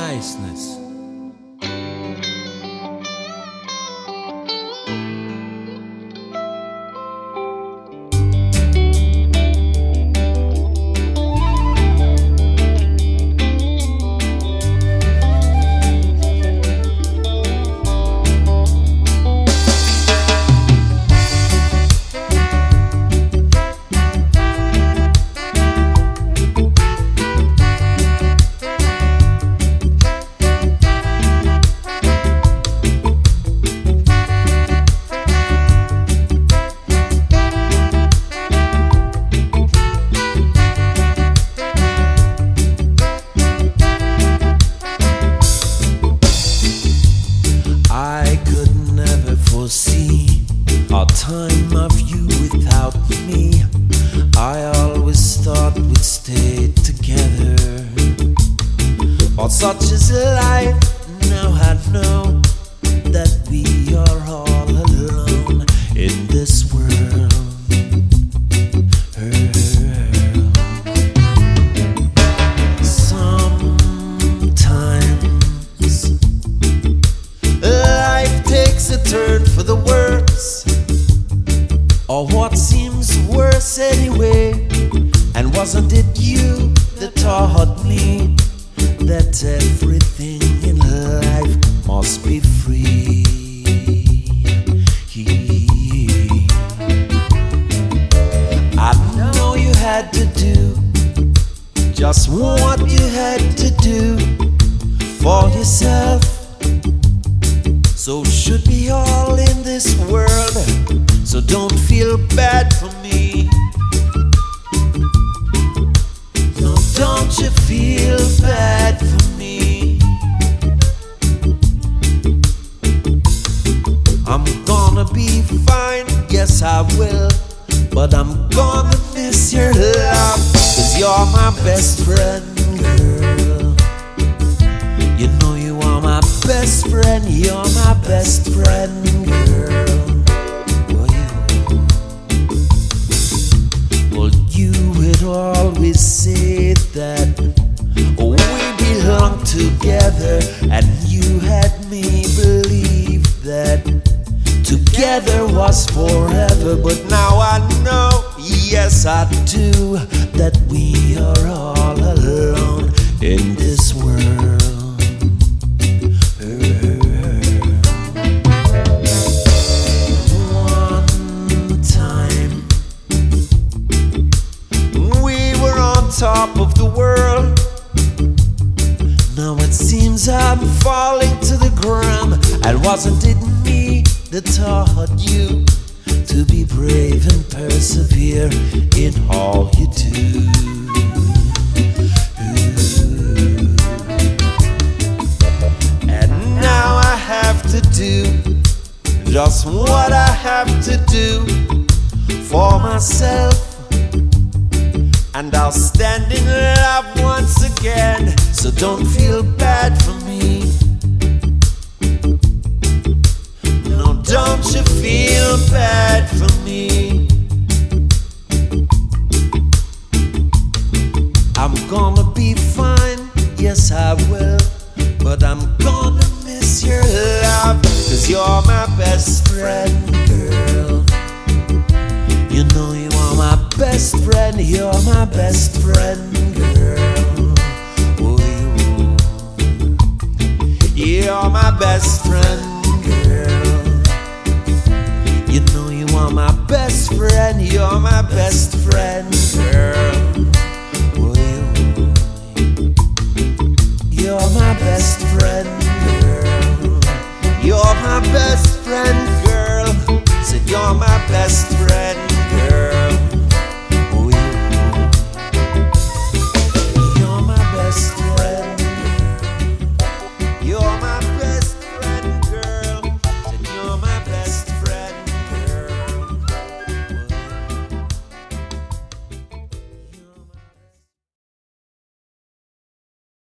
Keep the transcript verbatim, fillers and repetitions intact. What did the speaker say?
niceness. See a time of you without me. I always thought we'd stay together, but such is life. Now I know that we are all alone in this world. Sometimes life takes a turn for the worse, or what seems worse anyway. And wasn't it you that taught me that everything in life must be free? I know you had to do just what you had to do for yourself. So should be all in this world, so don't feel bad for me. No, don't you feel bad for me. I'm gonna be fine, yes I will, but I'm gonna miss your love, 'cause you're my best friend, girl. You know you are my best friend, you're my best friend, girl. Well, you, well, you would always say that we belong together, and you had me believe that together was forever. But now I know, yes I do, that we are all alone in this world. Top of the world. Now it seems I'm falling to the ground. And wasn't it me that taught you to be brave and persevere in all you do? And now I have to do just what I have to do for myself, and I'll stand in love once again. So don't feel bad for me. No, don't you feel bad for me. I'm gonna be fine, yes I will, but I'm gonna miss your love, 'cause you're my best friend, girl. You know you are my best friend, you're my best friend, girl. Oh, you, you're my best friend, girl. You know you are my best friend, you're my best friend, girl. Oh, you, you're my best friend, girl. You're my best